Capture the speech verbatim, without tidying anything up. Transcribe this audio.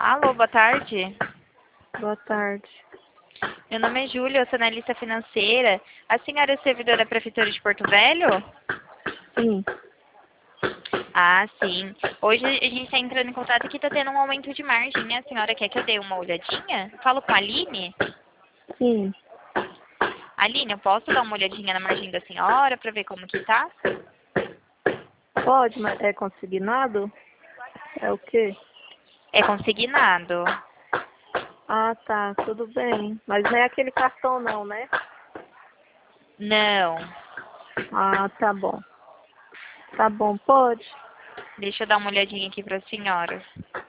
Alô, boa tarde. Boa tarde. Meu nome é Júlia, eu sou analista financeira. A senhora é servidora da Prefeitura de Porto Velho? Sim, Ah, sim. Hoje a gente está entrando em contato que está tendo um aumento de margem. A senhora quer que eu dê uma olhadinha? Falo com a Aline? sim. Aline, eu posso dar uma olhadinha na margem da senhora para ver como que tá? Pode, mas é consignado? É o quê? É consignado. Ah, tá, tudo bem. Mas não é aquele cartão não, né? Não. Ah, tá bom. Tá bom, pode? Deixa eu dar uma olhadinha aqui para a senhora.